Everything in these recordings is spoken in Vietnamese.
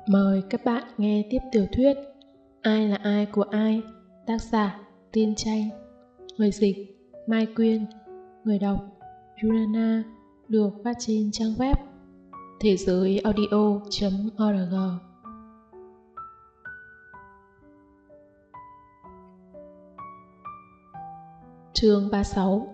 Mời các bạn nghe tiếp tiểu thuyết Ai là ai của ai, tác giả Tiên Tranh, người dịch Mai Quyên, người đọc Yurana, được phát trên trang web thế giới audio.org. Chương 36.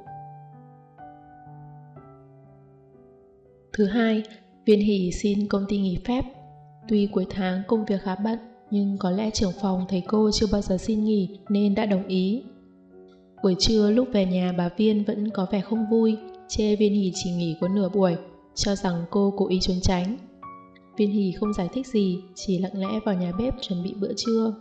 Thứ hai, Viên Hỷ xin công ty nghỉ phép. Tuy cuối tháng công việc khá bận, nhưng có lẽ trưởng phòng thấy cô chưa bao giờ xin nghỉ nên đã đồng ý. Buổi trưa lúc về nhà, bà Viên vẫn có vẻ không vui, chê Viên Hỷ chỉ nghỉ có nửa buổi, cho rằng cô cố ý trốn tránh. Viên Hỷ không giải thích gì, chỉ lặng lẽ vào nhà bếp chuẩn bị bữa trưa.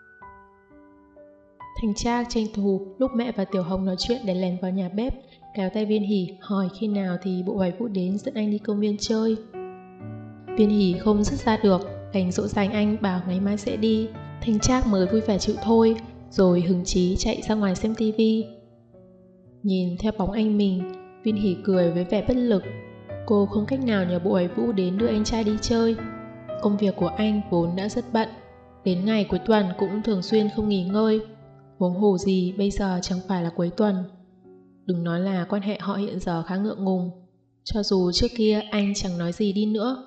Thành Trác tranh thủ lúc mẹ và Tiểu Hồng nói chuyện để lèn vào nhà bếp, kéo tay Viên Hỷ hỏi khi nào thì bộ bài Vũ đến dẫn anh đi công viên chơi. Viên Hỷ không dứt ra được, đành dỗ dành anh bảo ngày mai sẽ đi. Thành Trác mới vui vẻ chịu thôi, rồi hứng chí chạy ra ngoài xem tivi. Nhìn theo bóng anh mình, Viên Hỷ cười với vẻ bất lực. Cô không cách nào nhờ bộ ấy Vũ đến đưa anh trai đi chơi. Công việc của anh vốn đã rất bận, đến ngày cuối tuần cũng thường xuyên không nghỉ ngơi. Huống hồ gì bây giờ chẳng phải là cuối tuần. Đừng nói là quan hệ họ hiện giờ khá ngượng ngùng, cho dù trước kia anh chẳng nói gì đi nữa.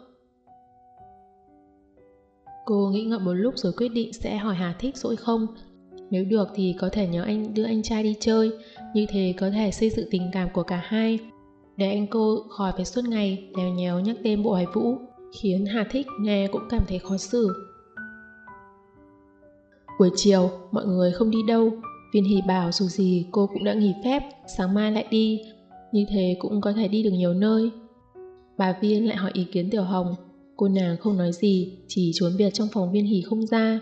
Cô nghĩ ngợi một lúc rồi quyết định sẽ hỏi Hà Thích dỗi không. Nếu được thì có thể nhờ anh đưa anh trai đi chơi, như thế có thể xây dựng tình cảm của cả hai, để anh cô khỏi phải suốt ngày lèo nhéo nhắc tên bộ Hải Vũ, khiến Hà Thích nghe cũng cảm thấy khó xử. Buổi chiều mọi người không đi đâu. Viên Hỷ bảo dù gì cô cũng đã nghỉ phép, sáng mai lại đi, như thế cũng có thể đi được nhiều nơi. Bà Viên lại hỏi ý kiến Tiểu Hồng. Cô nàng không nói gì, chỉ trốn biệt trong phòng Viên Hỷ không ra.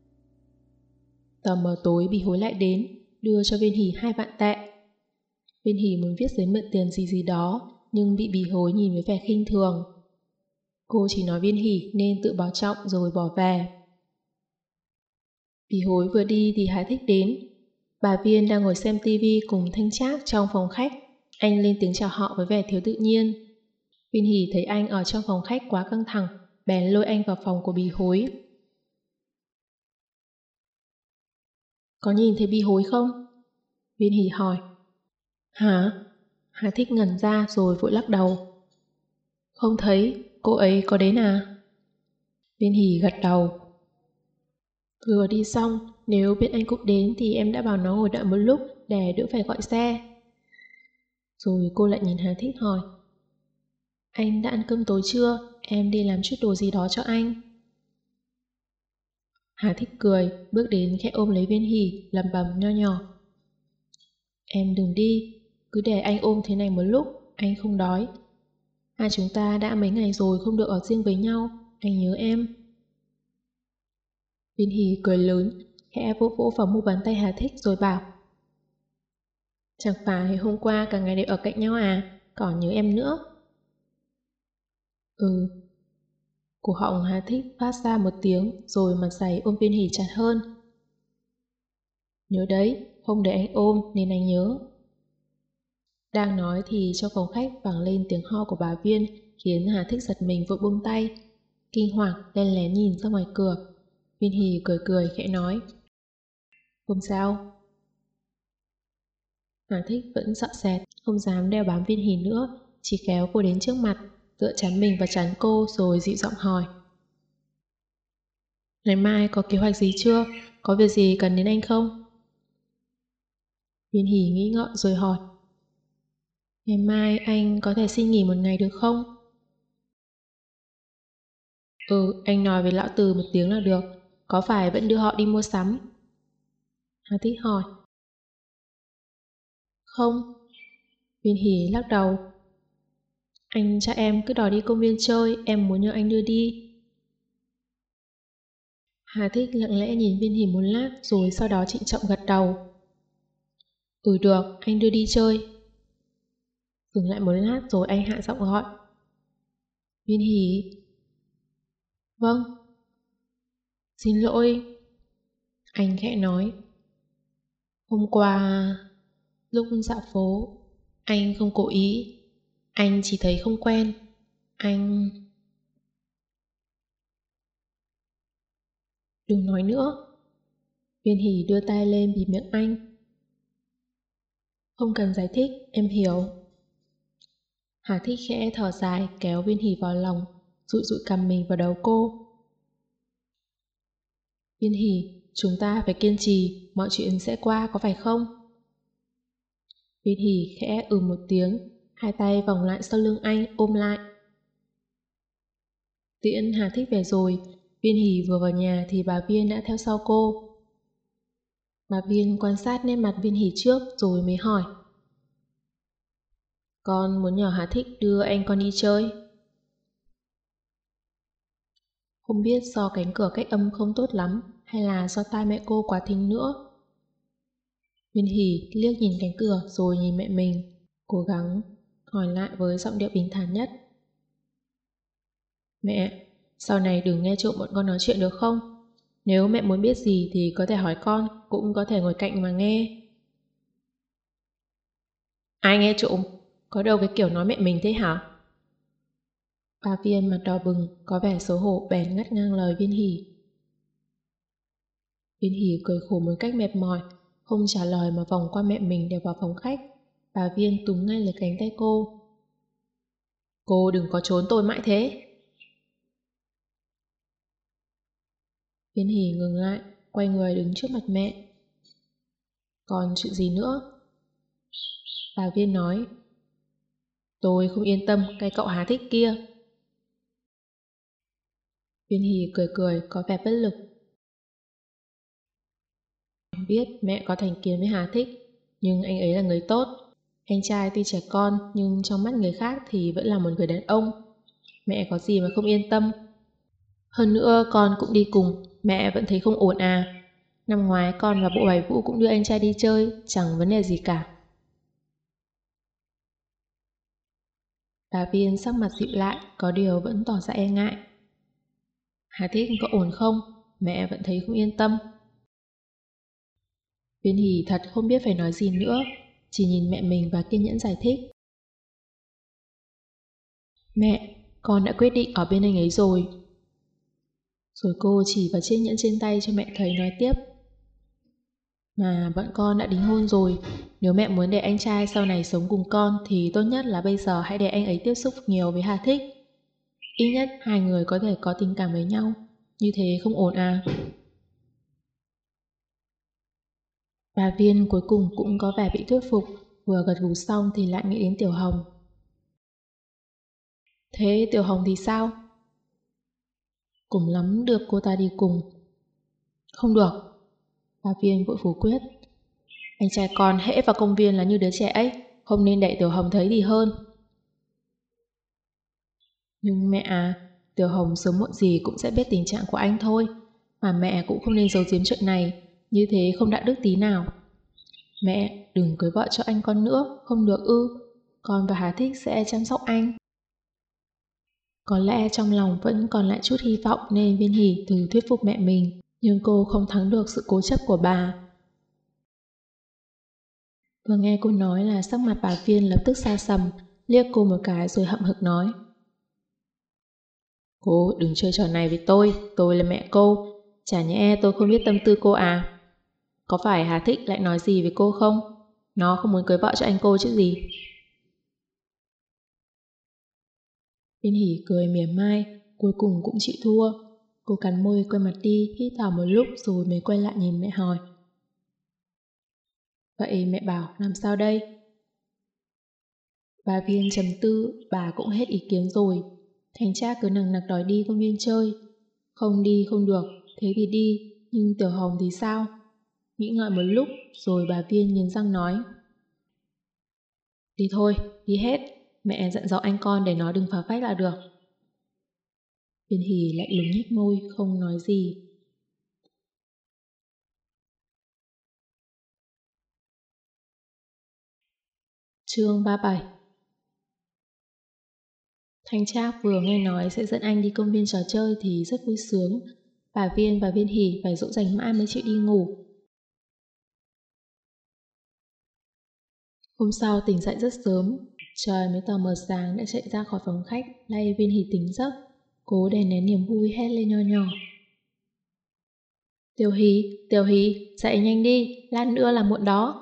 Tờ mờ tối Bì Hối lại đến, đưa cho Viên Hỷ 2 vạn tệ. Viên Hỷ muốn viết giấy mượn tiền gì đó, nhưng bị Bì Hối nhìn với vẻ khinh thường. Cô chỉ nói Viên Hỷ nên tự bảo trọng rồi bỏ về. Bì Hối vừa đi thì Hà Thích đến. Bà Viên đang ngồi xem tivi cùng Thanh Trác trong phòng khách. Anh lên tiếng chào họ với vẻ thiếu tự nhiên. Viên Hỷ thấy anh ở trong phòng khách quá căng thẳng, bèn lôi anh vào phòng của Bì Hối. Có nhìn thấy Bì Hối không? Viên Hỷ hỏi. Hả? Hà Thích ngẩn ra rồi vội lắc đầu. Không thấy, cô ấy có đến à? Viên Hỷ gật đầu. Vừa đi xong, nếu biết anh cũng đến thì em đã bảo nó ngồi đợi một lúc để đỡ phải gọi xe. Rồi cô lại nhìn Hà Thích hỏi. Anh đã ăn cơm tối chưa? Em đi làm chút đồ gì đó cho anh. Hà Thích cười, bước đến khẽ ôm lấy Viên Hỷ, lẩm bẩm nho nhỏ. Em đừng đi, cứ để anh ôm thế này một lúc, anh không đói. Hai chúng ta đã mấy ngày rồi không được ở riêng với nhau, anh nhớ em. Viên Hỷ cười lớn, khẽ vỗ vỗ vào mu bàn tay Hà Thích rồi bảo. Chẳng phải hôm qua cả ngày đều ở cạnh nhau à, còn nhớ em nữa. Ừ. Cổ họng Hà Thích phát ra một tiếng rồi mặt dày ôm Viên Hỷ chặt hơn. Nhớ đấy, không để anh ôm nên anh nhớ. Đang nói thì trong phòng khách vang lên tiếng ho của bà Viên, khiến Hà Thích giật mình vội buông tay. Kinh hoàng len lén nhìn ra ngoài cửa. Viên Hỷ cười cười khẽ nói. Không sao. Hà Thích vẫn sợ sệt, không dám đeo bám Viên Hỷ nữa, chỉ kéo cô đến trước mặt, tựa chắn mình vào chắn cô rồi dịu giọng hỏi. Ngày mai có kế hoạch gì chưa? Có việc gì cần đến anh không? Viên Hỷ nghĩ ngợi rồi hỏi. Ngày mai anh có thể xin nghỉ một ngày được không? Anh nói với lão Từ một tiếng là được. Có phải vẫn đưa họ đi mua sắm? Hà Thích hỏi. Không. Viên Hỷ lắc đầu. Anh cho em cứ đòi đi công viên chơi, em muốn nhờ anh đưa đi. Hà Thích lặng lẽ nhìn Viên Hỷ một lát rồi sau đó trịnh trọng gật đầu. Được, anh đưa đi chơi. Dừng lại một lát rồi anh hạ giọng gọi. Viên Hỷ. Vâng. Xin lỗi. Anh khẽ nói. Hôm qua, lúc dạo phố, anh không cố ý. Anh chỉ thấy không quen. Anh... Đừng nói nữa. Viên Hỷ đưa tay lên bịt miệng anh. Không cần giải thích, em hiểu. Hà Thích khẽ thở dài kéo Viên Hỷ vào lòng, dụi dụi cằm mình vào đầu cô. Viên Hỷ, chúng ta phải kiên trì, mọi chuyện sẽ qua có phải không? Viên Hỷ khẽ một tiếng, hai tay vòng lại sau lưng anh ôm lại. Tiễn Hà Thích về rồi, Viên Hỷ vừa vào nhà thì bà Viên đã theo sau cô. Bà Viên quan sát nét mặt Viên Hỷ trước rồi mới hỏi. Con muốn nhờ Hà Thích đưa anh con đi chơi. Không biết do cánh cửa cách âm không tốt lắm hay là do tai mẹ cô quá thính nữa. Viên Hỷ liếc nhìn cánh cửa rồi nhìn mẹ mình, cố gắng hỏi lại với giọng điệu bình thản nhất. Mẹ, sau này đừng nghe trộm bọn con nói chuyện được không? Nếu mẹ muốn biết gì thì có thể hỏi con, cũng có thể ngồi cạnh mà nghe. Ai nghe trộm? Có đâu cái kiểu nói mẹ mình thế hả? Bà Viên mặt đỏ bừng, có vẻ xấu hổ bèn ngắt ngang lời Viên Hỷ. Viên Hỷ cười khổ một cách mệt mỏi, không trả lời mà vòng qua mẹ mình để vào phòng khách. Bà Viên túm ngay lấy cánh tay cô. Cô đừng có trốn tôi mãi thế. Viên Hỷ ngừng lại, quay người đứng trước mặt mẹ. Còn chuyện gì nữa? Bà Viên nói. Tôi không yên tâm cái cậu Hà Thích kia. Viên Hỷ cười cười có vẻ bất lực. Em biết mẹ có thành kiến với Hà Thích, nhưng anh ấy là người tốt. Anh trai tuy trẻ con nhưng trong mắt người khác thì vẫn là một người đàn ông. Mẹ có gì mà không yên tâm. Hơn nữa con cũng đi cùng, mẹ vẫn thấy không ổn à. Năm ngoái con và bộ bài vũ cũng đưa anh trai đi chơi, chẳng vấn đề gì cả. Bà Viên sắc mặt dịu lại, có điều vẫn tỏ ra e ngại. Hà Thích có ổn không? Mẹ vẫn thấy không yên tâm. Viên Hỷ thật không biết phải nói gì nữa, chỉ nhìn mẹ mình và kiên nhẫn giải thích. Mẹ, con đã quyết định ở bên anh ấy rồi. Rồi cô chỉ vào chiếc nhẫn trên tay cho mẹ thấy nói tiếp. Mà bọn con đã đính hôn rồi, nếu mẹ muốn để anh trai sau này sống cùng con thì tốt nhất là bây giờ hãy để anh ấy tiếp xúc nhiều với Hà Thích. Ít nhất hai người có thể có tình cảm với nhau, như thế không ổn à. Bà Viên cuối cùng cũng có vẻ bị thuyết phục, vừa gật gù xong thì lại nghĩ đến Tiểu Hồng. Thế Tiểu Hồng thì sao? Cùng lắm được cô ta đi cùng. Không được. Bà Viên vội phủ quyết. Anh trai con hễ vào công viên là như đứa trẻ ấy, không nên để Tiểu Hồng thấy thì hơn. Nhưng mẹ à, Tiểu Hồng sớm muộn gì cũng sẽ biết tình trạng của anh thôi. Mà mẹ cũng không nên giấu giếm chuyện này, như thế không đạo đức tí nào. Mẹ, đừng cưới vợ cho anh con nữa, không được ư. Con và Hà Thích sẽ chăm sóc anh. Có lẽ trong lòng vẫn còn lại chút hy vọng nên Viên Hỷ thử thuyết phục mẹ mình, nhưng cô không thắng được sự cố chấp của bà. Vừa nghe cô nói là sắc mặt bà Viên lập tức xa sầm, liếc cô một cái rồi hậm hực nói. Cô đừng chơi trò này với tôi là mẹ cô. Chả nhẽ tôi không biết tâm tư cô à? Có phải Hà Thích lại nói gì với cô không? Nó không muốn cưới vợ cho anh cô chứ gì. Viên Hỷ cười mỉa mai, cuối cùng cũng chịu thua. Cô cắn môi quay mặt đi, hít thở một lúc rồi mới quay lại nhìn mẹ hỏi. Vậy mẹ bảo làm sao đây? Bà Viên trầm tư, bà cũng hết ý kiến rồi. Thành Trác cứ nằng nặc đòi đi công viên chơi. Không đi không được, thế thì đi, nhưng Tiểu Hồng thì sao? Nghĩ ngợi một lúc, rồi bà Viên nghiến răng nói. Đi thôi, đi hết, mẹ dặn dò anh con để nó đừng phá phách là được. Viên Hỷ lại lúng nhếch môi, không nói gì. Chương 37. Thanh Trác vừa nghe nói sẽ dẫn anh đi công viên trò chơi thì rất vui sướng. Bà Viên và Viên Hỷ phải dỗ dành mãi mới chịu đi ngủ. Hôm sau tỉnh dậy rất sớm, trời mới tờ mờ sáng đã chạy ra khỏi phòng khách, lay Viên Hỷ tỉnh giấc, cố đè nén niềm vui hét lên nho nhỏ. Tiểu Hỷ, dậy nhanh đi, lát nữa là muộn đó.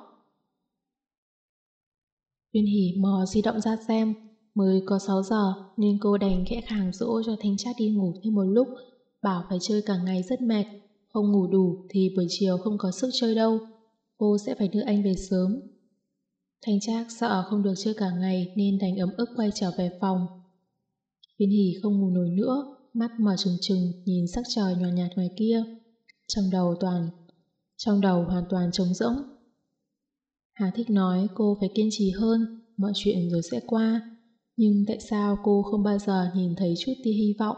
Viên Hỷ mò di động ra xem, mới có 6 giờ nên cô đành khẽ khàng dỗ cho Thanh Trác đi ngủ thêm một lúc, bảo phải chơi cả ngày rất mệt, không ngủ đủ thì buổi chiều không có sức chơi đâu, cô sẽ phải đưa anh về sớm. Thanh Trác sợ không được chơi cả ngày nên đành ấm ức quay trở về phòng. Viên Hỷ không ngủ nổi nữa, mắt mở trừng trừng nhìn sắc trời nhòa nhạt ngoài kia, trong đầu hoàn toàn trống rỗng. Hà Thích nói cô phải kiên trì hơn, mọi chuyện rồi sẽ qua. Nhưng tại sao cô không bao giờ nhìn thấy chút tia hy vọng?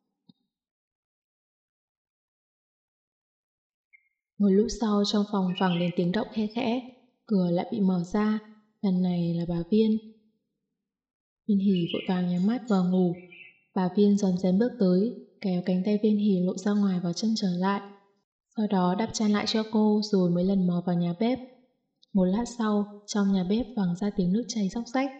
Một lúc sau trong phòng vang lên tiếng động khe khẽ, cửa lại bị mở ra, lần này là bà Viên. Viên Hỷ vội vàng nhắm mắt vào ngủ. Bà Viên rón rén bước tới, kéo cánh tay Viên Hỷ lộ ra ngoài vào chân trở lại. Sau đó đắp chăn lại cho cô rồi mới lần mò vào nhà bếp. Một lát sau, trong nhà bếp vang ra tiếng nước chảy róc rách.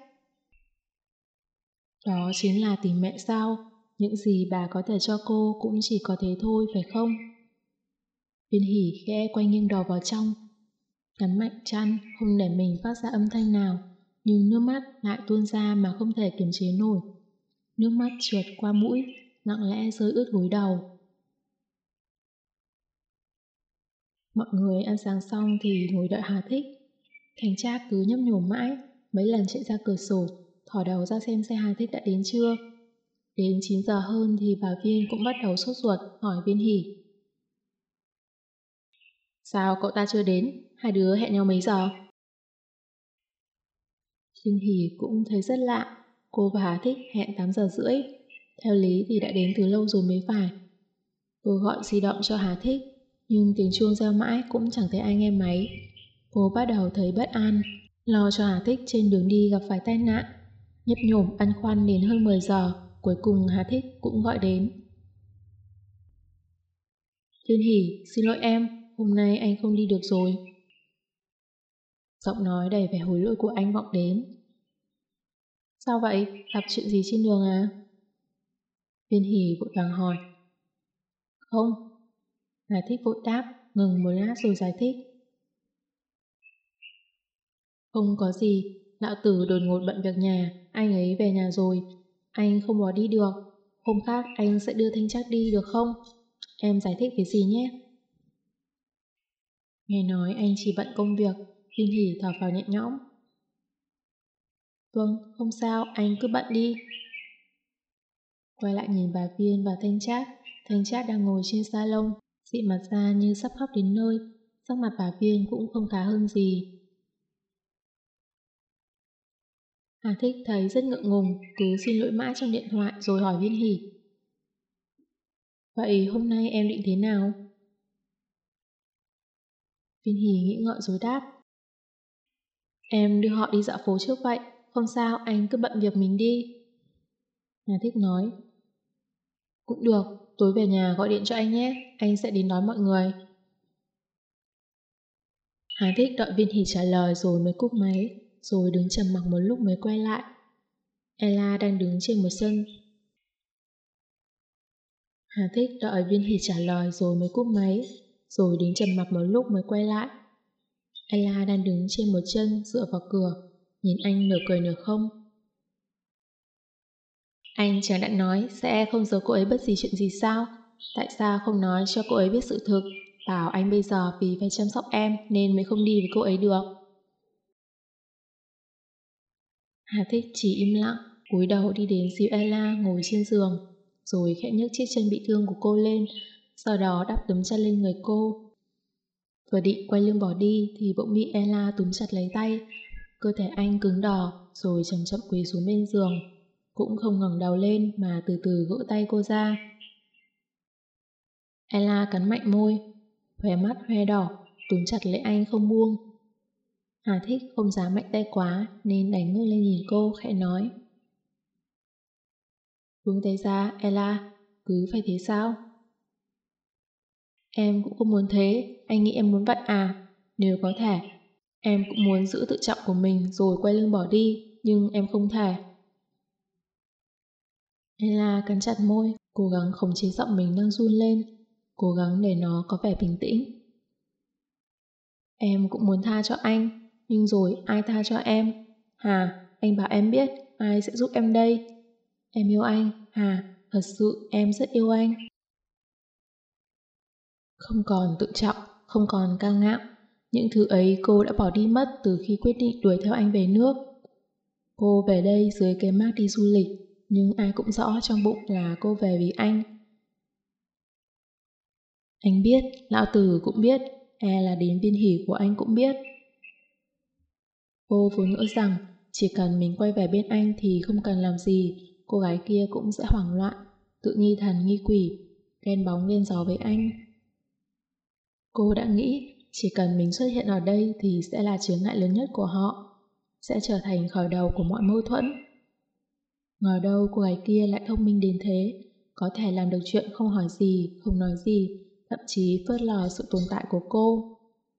Đó chính là tình mẹ sao? Những gì bà có thể cho cô cũng chỉ có thế thôi, phải không? Viên Hỷ khẽ quay nghiêng đầu vào trong, cắn mạnh chăn, không để mình phát ra âm thanh nào, nhưng nước mắt lại tuôn ra mà không thể kiềm chế nổi. Nước mắt trượt qua mũi, lặng lẽ rơi ướt gối đầu. Mọi người ăn sáng xong thì ngồi đợi Hà Thích. Thành Trác cứ nhấp nhổm mãi, mấy lần chạy ra cửa sổ, thò đầu ra xem xe Hà Thích đã đến chưa. Đến 9 giờ hơn thì bà Viên cũng bắt đầu sốt ruột hỏi Viên Hỷ. Sao cậu ta chưa đến? Hai đứa hẹn nhau mấy giờ? Viên Hỷ cũng thấy rất lạ. Cô và Hà Thích hẹn 8 giờ rưỡi. Theo lý thì đã đến từ lâu rồi mới phải. Cô gọi di động cho Hà Thích, nhưng tiếng chuông reo mãi cũng chẳng thấy ai nghe máy. Cô bắt đầu thấy bất an, lo cho Hà Thích trên đường đi gặp phải tai nạn. Nhấp nhổm băn khoăn đến hơn 10 giờ, cuối cùng Hà Thích cũng gọi đến. Viên Hỷ, xin lỗi em, hôm nay anh không đi được rồi. Giọng nói đầy vẻ hối lỗi của anh vọng đến. Sao vậy? Gặp chuyện gì trên đường à? Viên Hỷ vội vàng hỏi. Không. Hà Thích vội đáp, ngừng một lát rồi giải thích. Không có gì, lão tử đột ngột bận việc nhà, anh ấy về nhà rồi. Anh không bỏ đi được. Hôm khác anh sẽ đưa Thanh Trác đi được không? Em giải thích cái gì nhé? Nghe nói anh chỉ bận công việc, Viên Hỷ thở phào nhẹ nhõm. Vâng, không sao, anh cứ bận đi. Quay lại nhìn bà Viên và Thanh Trác đang ngồi trên salon, xị mặt ra như sắp khóc đến nơi, sắc mặt bà Viên cũng không khá hơn gì. Hà Thích thấy rất ngượng ngùng, cứ xin lỗi mãi trong điện thoại rồi hỏi Viên Hỷ. Vậy hôm nay em định thế nào? Viên Hỷ nghĩ ngợi rồi đáp. Em đưa họ đi dạo phố trước vậy, không sao, anh cứ bận việc mình đi. Hà Thích nói. Cũng được, tối về nhà gọi điện cho anh nhé, anh sẽ đến đón mọi người. Hà Thích đợi Viên Hỷ trả lời rồi mới cúp máy, rồi đứng trầm mặc một lúc mới quay lại. Ella đang đứng trên một sân. Hà Thích đợi Viên Hỷ trả lời rồi mới cúp máy, rồi đứng trầm mặc một lúc mới quay lại. Ella đang đứng trên một chân dựa vào cửa, nhìn anh nửa cười nửa không. Anh chẳng đã nói sẽ không giấu cô ấy bất gì chuyện gì sao? Tại sao không nói cho cô ấy biết sự thực, bảo anh bây giờ vì phải chăm sóc em nên mới không đi với cô ấy được? Hà Thích chỉ im lặng, cúi đầu đi đến dìu Ella ngồi trên giường, rồi khẽ nhấc chiếc chân bị thương của cô lên, sau đó đắp tấm chăn lên người cô. Vừa định quay lưng bỏ đi thì bỗng bị Ella túm chặt lấy tay, cơ thể anh cứng đờ rồi chậm chậm quỳ xuống bên giường, cũng không ngẩng đầu lên mà từ từ gỡ tay cô ra. Ella cắn mạnh môi, khóe mắt hoe đỏ, túm chặt lấy anh không buông. Hà Thích không dám mạnh tay quá nên đành ngước lên nhìn cô khẽ nói. Buông tay ra, Ella, cứ phải thế sao? Em cũng không muốn thế, anh nghĩ em muốn vậy à? Nếu có thể, em cũng muốn giữ tự trọng của mình rồi quay lưng bỏ đi, nhưng em không thể. Ella cắn chặt môi, cố gắng khống chế giọng mình đang run lên. cố gắng để nó có vẻ bình tĩnh. Em cũng muốn tha cho anh, nhưng rồi ai tha cho em? Hà, anh bảo em biết, ai sẽ giúp em đây? Em yêu anh, Hà, thật sự em rất yêu anh. Không còn tự trọng, không còn cao ngạo. Những thứ ấy cô đã bỏ đi mất từ khi quyết định đuổi theo anh về nước. Cô về đây dưới cái mác đi du lịch, nhưng ai cũng rõ trong bụng là cô về vì anh. Anh biết, lão tử cũng biết, là đến Viên Hỷ của anh cũng biết. Cô vốn ngỡ rằng chỉ cần mình quay về bên anh thì không cần làm gì, cô gái kia cũng sẽ hoảng loạn, tự nghi thần nghi quỷ, ghen bóng ghen gió với anh. Cô đã nghĩ chỉ cần mình xuất hiện ở đây thì sẽ là chướng ngại lớn nhất của họ, sẽ trở thành khởi đầu của mọi mâu thuẫn. Ngờ đâu cô gái kia lại thông minh đến thế, có thể làm được chuyện không hỏi gì, không nói gì, thậm chí phớt lờ sự tồn tại của cô.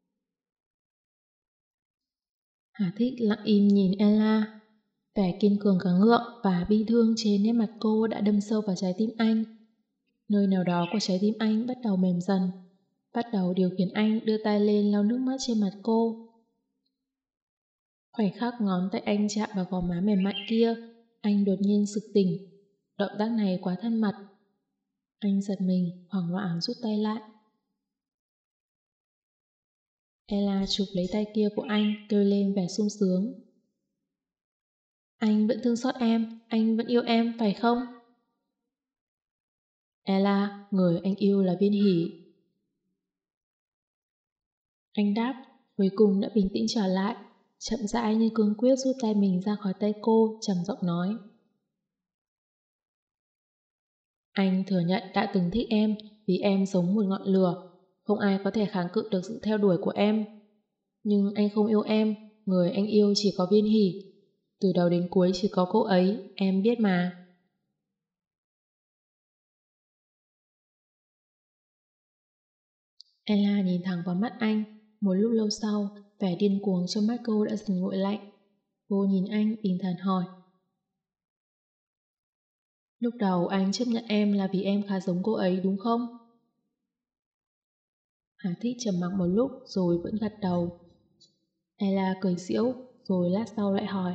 Hà Thích lặng im nhìn Ella. Vẻ kiên cường gắng gượng và bi thương trên nét mặt cô đã đâm sâu vào trái tim anh. Nơi nào đó của trái tim anh bắt đầu mềm dần, bắt đầu điều khiển anh đưa tay lên lau nước mắt trên mặt cô. Khoảnh khắc ngón tay anh chạm vào gò má mềm mại kia, anh đột nhiên sực tỉnh. Động tác này quá thân mật. Anh giật mình, hoảng loạn rút tay lại. Ella chụp lấy tay kia của anh, kêu lên vẻ sung sướng. Anh vẫn thương xót em, anh vẫn yêu em, phải không? Ella, người anh yêu là Viên Hỷ. Anh đáp, cuối cùng đã bình tĩnh trở lại, chậm rãi nhưng cương quyết rút tay mình ra khỏi tay cô, trầm giọng nói. Anh thừa nhận đã từng thích em vì em giống một ngọn lửa, không ai có thể kháng cự được sự theo đuổi của em. Nhưng anh không yêu em, người anh yêu chỉ có Viên Hỷ. Từ đầu đến cuối chỉ có cô ấy, em biết mà. Ella nhìn thẳng vào mắt anh, một lúc lâu sau, vẻ điên cuồng trong mắt cô đã dần nguội lạnh. Cô nhìn anh bình thản hỏi. Lúc đầu anh chấp nhận em là vì em khá giống cô ấy đúng không? Hà Thích trầm mặc một lúc rồi vẫn gật đầu. Ella cười giễu rồi lát sau lại hỏi.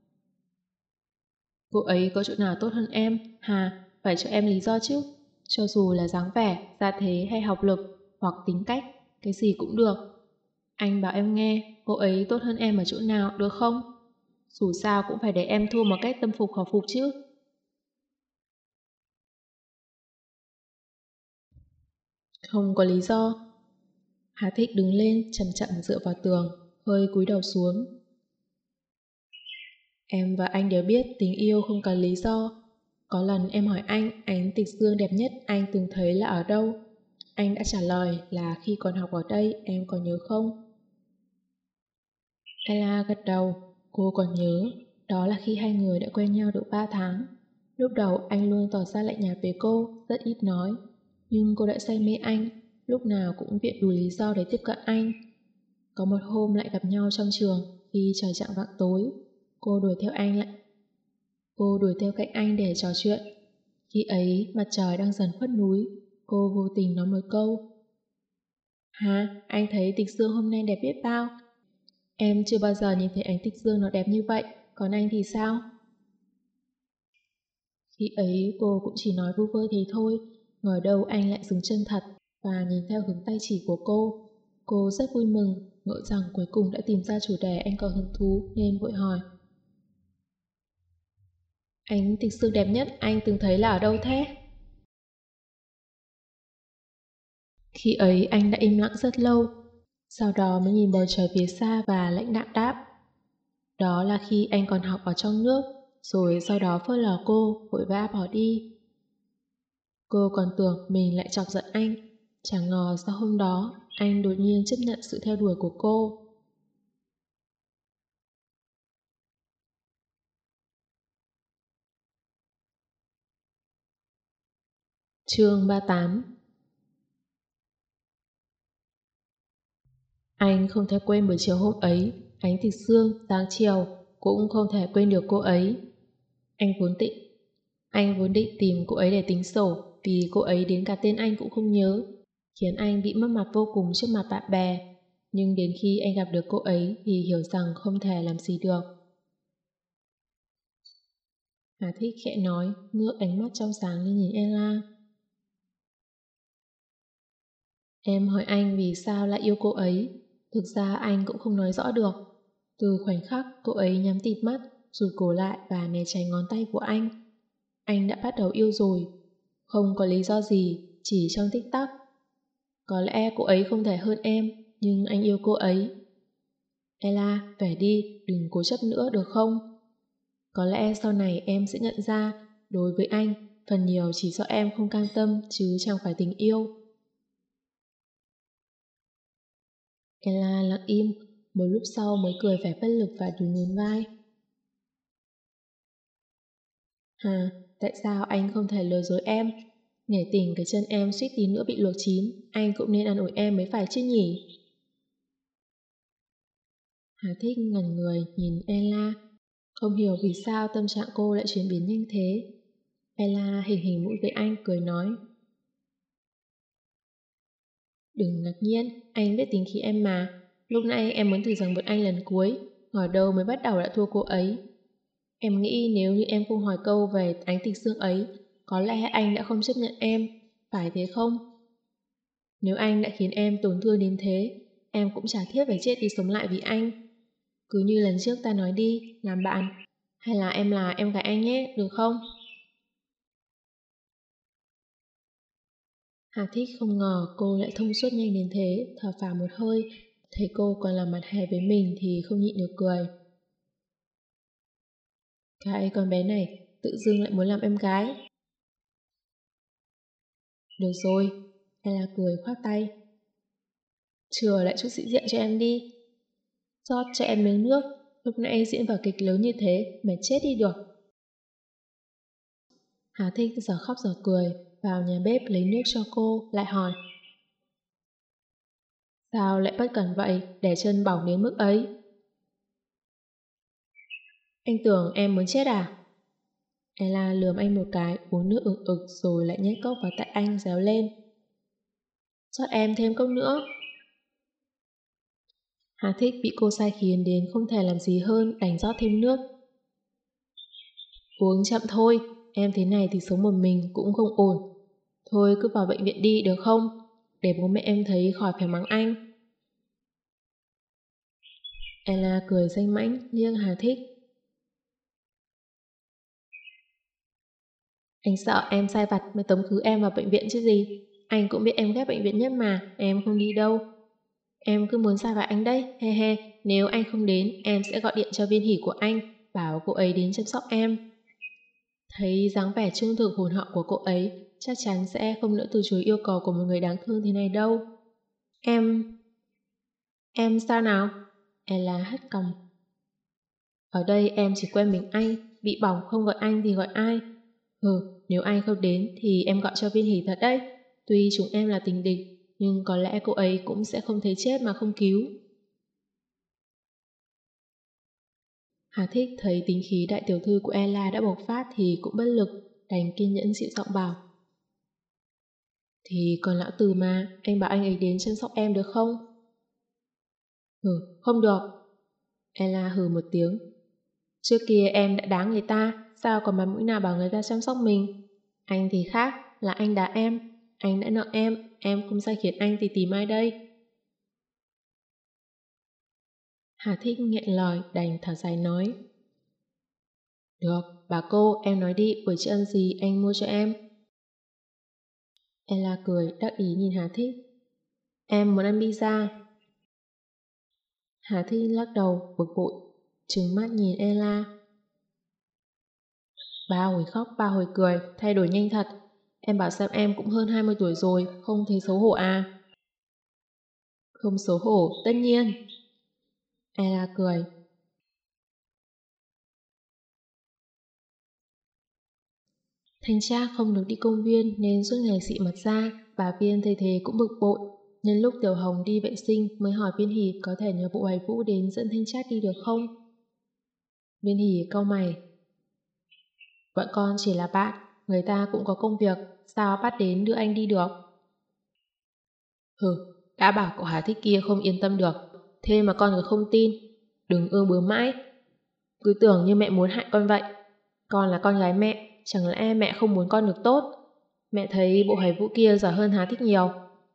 Cô ấy có chỗ nào tốt hơn em? Hà, phải cho em lý do chứ. Cho dù là dáng vẻ, gia thế hay học lực, hoặc tính cách, cái gì cũng được. Anh bảo em nghe, cô ấy tốt hơn em ở chỗ nào, được không? Dù sao cũng phải để em thua một cách tâm phục khẩu phục chứ. Không có lý do. Hà Thích đứng lên, chậm chậm dựa vào tường, hơi cúi đầu xuống. Em và anh đều biết tình yêu không cần lý do. Có lần em hỏi anh ánh tịch dương đẹp nhất anh từng thấy là ở đâu. Anh đã trả lời là khi còn học ở đây, em còn nhớ không? Ella gật đầu, cô còn nhớ. Đó là khi hai người đã quen nhau được 3 tháng. Lúc đầu anh luôn tỏ ra lạnh nhạt với cô, rất ít nói. Nhưng cô đã say mê anh, lúc nào cũng viện đủ lý do để tiếp cận anh. Có một hôm lại gặp nhau trong trường, khi trời chạng vạng tối. Cô đuổi theo anh lại. Cô đuổi theo cạnh anh để trò chuyện. Khi ấy, mặt trời đang dần khuất núi. Cô vô tình nói một câu. Hả, anh thấy tịch dương hôm nay đẹp biết bao. Em chưa bao giờ nhìn thấy ánh tịch dương nó đẹp như vậy, còn anh thì sao? Khi ấy cô cũng chỉ nói vu vơ thế thôi, ngờ đâu anh lại dừng chân thật và nhìn theo hướng tay chỉ của cô. Cô rất vui mừng, ngỡ rằng cuối cùng đã tìm ra chủ đề anh có hứng thú nên vội hỏi. Ánh tịch dương đẹp nhất anh từng thấy là ở đâu thế? Khi ấy anh đã im lặng rất lâu, sau đó mới nhìn bầu trời phía xa và lãnh đạm đáp. Đó là khi anh còn học ở trong nước, rồi sau đó phớt lờ cô, vội vã bỏ đi. Cô còn tưởng mình lại chọc giận anh, chẳng ngờ sau hôm đó, anh đột nhiên chấp nhận sự theo đuổi của cô. Chương 38. Anh không thể quên buổi chiều hôm ấy, ánh tịch sương, sáng chiều, cũng không thể quên được cô ấy. Anh vốn định tìm cô ấy để tính sổ, vì cô ấy đến cả tên anh cũng không nhớ. khiến anh bị mất mặt vô cùng trước mặt bạn bè. Nhưng đến khi anh gặp được cô ấy thì hiểu rằng không thể làm gì được. Hà Thích khẽ nói, ngước ánh mắt trong sáng lên nhìn Ella. Em hỏi anh vì sao lại yêu cô ấy. Thực ra anh cũng không nói rõ được. Từ khoảnh khắc cô ấy nhắm tịt mắt, rụt cổ lại và né tránh ngón tay của anh đã bắt đầu yêu rồi. Không có lý do gì, chỉ trong tích tắc. Có lẽ cô ấy không thể hơn em, nhưng anh yêu cô ấy. Ella, về đi, đừng cố chấp nữa được không? Có lẽ sau này em sẽ nhận ra, đối với anh, phần nhiều chỉ do em không cam tâm chứ chẳng phải tình yêu. Ella lặng im, một lúc sau mới cười vẻ bất lực và đùi nhún vai. Hà, tại sao anh không thể lừa dối em? Nể tình cái chân em suýt tí nữa bị luộc chín, anh cũng nên an ủi em mới phải chứ nhỉ? Hà Thích ngẩn người nhìn Ella, không hiểu vì sao tâm trạng cô lại chuyển biến nhanh thế. Ella hình hình mũi với anh cười nói. Đừng ngạc nhiên, anh biết tính khí em mà. Lúc nãy em muốn thử giằng vượt anh lần cuối, ngờ đâu mới bắt đầu đã thua cô ấy. Em nghĩ nếu như em không hỏi câu về ánh tình xương ấy, có lẽ anh đã không chấp nhận em, phải thế không? Nếu anh đã khiến em tổn thương đến thế, em cũng chả thiết phải chết đi sống lại vì anh. Cứ như lần trước ta nói đi, làm bạn, hay là em gái anh nhé, được không? Hà Thích không ngờ cô lại thông suốt nhanh đến thế, thở phào một hơi, thấy cô còn làm mặt hề với mình thì không nhịn được cười. Cái con bé này tự dưng lại muốn làm em gái. Được rồi, Ella cười khoát tay. Chừa lại chút sĩ diện cho em đi. Rót cho em miếng nước, lúc nãy diễn vở kịch lớn như thế, mệt chết đi được. Hà Thích giờ khóc giờ cười, vào nhà bếp lấy nước cho cô, lại hỏi. Sao lại bất cẩn vậy, để chân bỏng đến mức ấy? Anh tưởng em muốn chết à? Ella lườm anh một cái, uống nước ực ực rồi lại nhét cốc vào tay anh réo lên. Cho em thêm cốc nữa. Hà Thích bị cô sai khiến đến không thể làm gì hơn đành rót thêm nước. Uống chậm thôi, em thế này thì sống một mình cũng không ổn. Thôi cứ vào bệnh viện đi được không? Để bố mẹ em thấy khỏi phải mắng anh. Ella cười danh mãnh liếc Hà Thích. Anh sợ em sai vặt mới tống khứ em vào bệnh viện chứ gì. Anh cũng biết em ghét bệnh viện nhất mà, em không đi đâu. Em cứ muốn sai vặt anh đấy, he he. Nếu anh không đến, em sẽ gọi điện cho viên hỉ của anh, bảo cô ấy đến chăm sóc em. Thấy dáng vẻ trung thực hồn hậu của cô ấy, chắc chắn sẽ không nỡ từ chối yêu cầu của một người đáng thương thế này đâu. Em sao nào? Ella hất cằm. Ở đây em chỉ quen mình anh, bị bỏng không gọi anh thì gọi ai? Nếu anh không đến thì em gọi cho viên hỷ thật đấy. Tuy chúng em là tình địch, nhưng có lẽ cô ấy cũng sẽ không thấy chết mà không cứu. Hà Thích thấy tính khí đại tiểu thư của Ella đã bộc phát thì cũng bất lực, đành kiên nhẫn dịu giọng bảo. Thì còn lão tử mà, anh bảo anh ấy đến chăm sóc em được không? Không được. Ella hừ một tiếng. Trước kia em đã đá người ta, sao còn mặt mũi nào bảo người ta chăm sóc mình? Anh thì khác, là anh đá anh đã nợ em không sai khiến anh thì tìm ai đây? Hà Thích nghẹn lời đành thở dài nói. Được, bà cô, em nói đi, buổi trưa ăn gì anh mua cho em? Ella cười, đắc ý nhìn Hà Thích. Em muốn ăn pizza. Hà Thích lắc đầu, bực bội, trừng mắt nhìn Ella. Ba hồi khóc, ba hồi cười, thay đổi nhanh thật. Em bảo xem em cũng hơn 20 tuổi rồi, không thấy xấu hổ à? Không xấu hổ, tất nhiên. Ella cười. Thanh Trác không được đi công viên nên suốt ngày xị mặt ra, bà Viên thấy thế cũng bực bội. Nhân lúc Tiểu Hồng đi vệ sinh mới hỏi Viên Hỷ có thể nhờ bộ Hoài Vũ đến dẫn Thanh Trác đi được không? Viên Hỷ cau mày. Bọn con chỉ là bạn, người ta cũng có công việc, sao bắt đến đưa anh đi được? Hừ, đã bảo cậu Hà Thích kia không yên tâm được, thế mà con cứ không tin. Đừng ương bướng mãi. Cứ tưởng như mẹ muốn hại con vậy. Con là con gái mẹ, chẳng lẽ mẹ không muốn con được tốt? Mẹ thấy bộ Hoài Vũ kia giỏi hơn Hà Thích nhiều.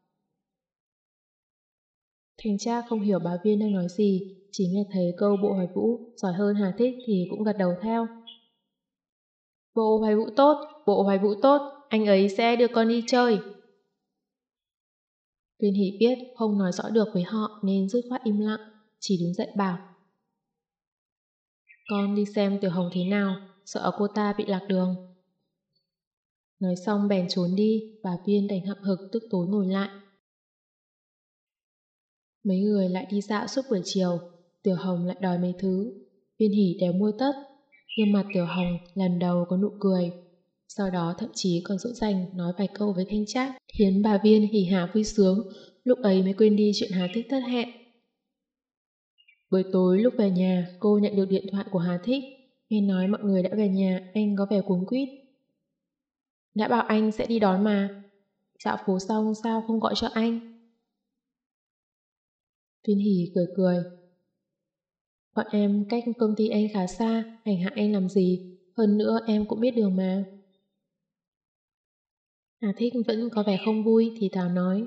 Thanh Trác không hiểu bà Viên đang nói gì, chỉ nghe thấy câu bộ Hoài Vũ giỏi hơn Hà Thích thì cũng gật đầu theo. Bộ Hoài Vũ tốt, bộ Hoài Vũ tốt, anh ấy sẽ đưa con đi chơi. Viên Hỷ biết không nói rõ được với họ nên dứt khoát im lặng, chỉ đứng dậy bảo. Con đi xem Tiểu Hồng thế nào, sợ cô ta bị lạc đường. Nói xong bèn trốn đi, bà Viên đành hậm hực tức tối ngồi lại. Mấy người lại đi dạo suốt buổi chiều, Tiểu Hồng lại đòi mấy thứ. Viên Hỷ đều mua tất, nhưng mặt Tiểu Hồng lần đầu có nụ cười. Sau đó thậm chí còn dỗ dành nói vài câu với Thanh Trác, khiến bà Viên hỉ hả vui sướng, lúc ấy mới quên đi chuyện Hà Thích thất hẹn. Buổi tối lúc về nhà, cô nhận được điện thoại của Hà Thích, nghe nói mọi người đã về nhà, anh có vẻ cuống quýt. Đã bảo anh sẽ đi đón mà. Dạo phố xong sao không gọi cho anh? Viên Hỷ cười cười. Bọn em cách công ty anh khá xa, hành hạ anh làm gì? Hơn nữa em cũng biết đường mà. Hà Thích vẫn có vẻ không vui thì thào nói.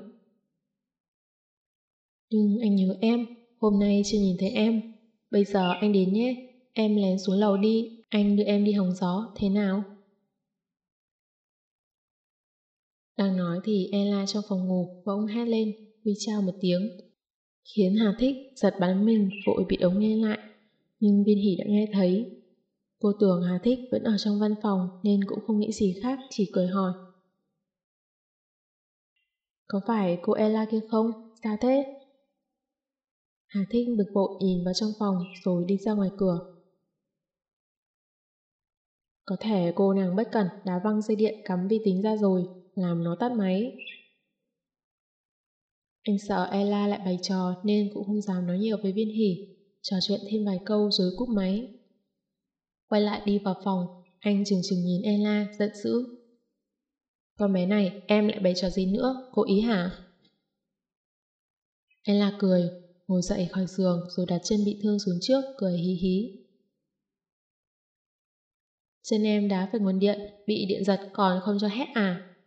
Nhưng anh nhớ em, hôm nay chưa nhìn thấy em. Bây giờ anh đến nhé, em lén xuống lầu đi, anh đưa em đi hóng gió, thế nào? Đang nói thì Ella trong phòng ngủ bỗng hét lên, huy chao một tiếng, khiến Hà Thích giật bắn mình vội bị ống nghe lại, nhưng Viên Hỷ đã nghe thấy. Cô tưởng Hà Thích vẫn ở trong văn phòng nên cũng không nghĩ gì khác, chỉ cười hỏi. Có phải cô Ella kia không? Sao thế? Hà Thích bực bội nhìn vào trong phòng rồi đi ra ngoài cửa. Có thể cô nàng bất cẩn đá văng dây điện cắm vi tính ra rồi, làm nó tắt máy. Anh sợ Ella lại bày trò nên cũng không dám nói nhiều với Viên Hỷ, trò chuyện thêm vài câu rồi cúp máy. Quay lại đi vào phòng, anh chừng chừng nhìn Ella, giận dữ. Con bé này, em lại bày trò gì nữa, cố ý hả? Ella cười, ngồi dậy khỏi giường rồi đặt chân bị thương xuống trước, cười hí hí. Chân em đá phải nguồn điện, bị điện giật còn không cho hét à?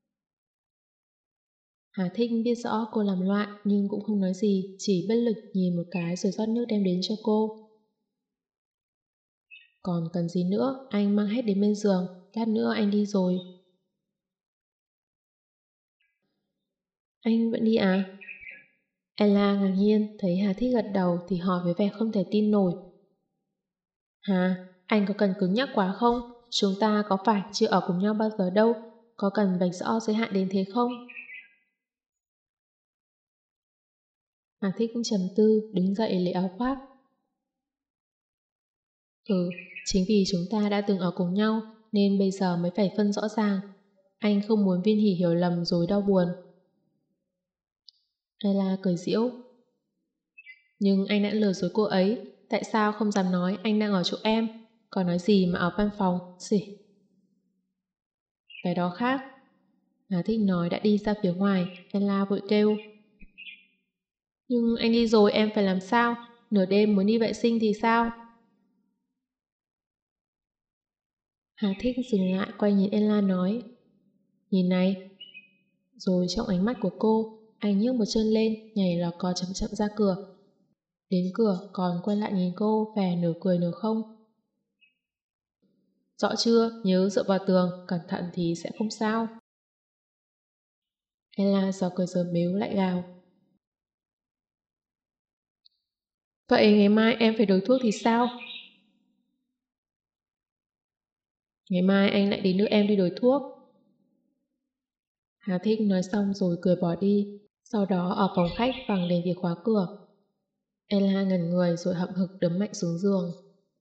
Hà Thích biết rõ cô làm loạn nhưng cũng không nói gì, chỉ bất lực nhìn một cái rồi rót nước đem đến cho cô. Còn cần gì nữa, anh mang hết đến bên giường, lát nữa anh đi rồi. Anh vẫn đi à? Ella ngạc nhiên thấy Hà Thích gật đầu thì hỏi với vẻ không thể tin nổi. Hà, anh có cần cứng nhắc quá không? Chúng ta có phải chưa ở cùng nhau bao giờ đâu, có cần vạch rõ giới hạn đến thế không? Hà Thích cũng trầm tư, đứng dậy lấy áo khoác. Chính vì chúng ta đã từng ở cùng nhau nên bây giờ mới phải phân rõ ràng. Anh không muốn Viên Hỷ hiểu lầm rồi đau buồn. Ella cười giễu. Nhưng anh đã lừa dối cô ấy, tại sao không dám nói anh đang ở chỗ em? Còn nói gì mà ở văn phòng, xỉ. Cái đó khác. Hà Thích nói đã đi ra phía ngoài, Ella vội kêu. Nhưng anh đi rồi em phải làm sao? Nửa đêm muốn đi vệ sinh thì sao? Hà Thích dừng lại quay nhìn Ella nói. Nhìn này. Rồi trong ánh mắt của cô, anh nhấc một chân lên, nhảy lò cò chậm chậm ra cửa. Đến cửa còn quay lại nhìn cô, vẻ nửa cười nửa không. Rõ chưa, nhớ dựa vào tường, cẩn thận thì sẽ không sao. Ella do cười giờ mếu lại gào. Vậy ngày mai em phải đổi thuốc thì sao? Ngày mai anh lại đến đưa em đi đổi thuốc. Hà Thích nói xong rồi cười bỏ đi. Sau đó ở phòng khách vẳng lên việc khóa cửa. Ella ngẩn người rồi hậm hực đấm mạnh xuống giường.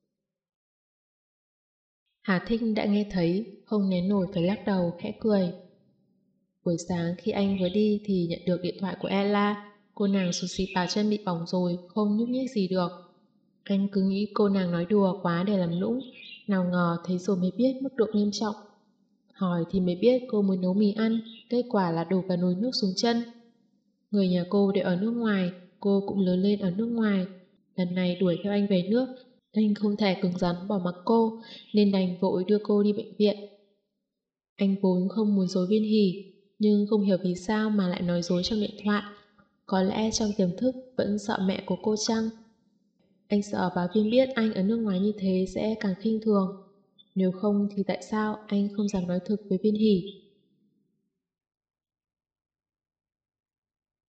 Hà Thích đã nghe thấy, không nén nổi phải lắc đầu, khẽ cười. Buổi sáng khi anh vừa đi thì nhận được điện thoại của Ella. Cô nàng sụt xịt vào chân bị bỏng rồi, không nhúc nhích gì được. Anh cứ nghĩ cô nàng nói đùa quá để làm nũng, nào ngờ thấy rồi mới biết mức độ nghiêm trọng. Hỏi thì mới biết cô muốn nấu mì ăn, kết quả là đổ cả nồi nước xuống chân. Người nhà cô đều ở nước ngoài, cô cũng lớn lên ở nước ngoài. Lần này đuổi theo anh về nước, anh không thể cứng rắn bỏ mặc cô, nên đành vội đưa cô đi bệnh viện. Anh vốn không muốn dối Viên Hỷ, nhưng không hiểu vì sao mà lại nói dối trong điện thoại. Có lẽ trong tiềm thức vẫn sợ mẹ của cô chăng? Anh sợ bà Viên biết anh ở nước ngoài như thế sẽ càng khinh thường. Nếu không thì tại sao anh không dám nói thực với Viên Hỷ?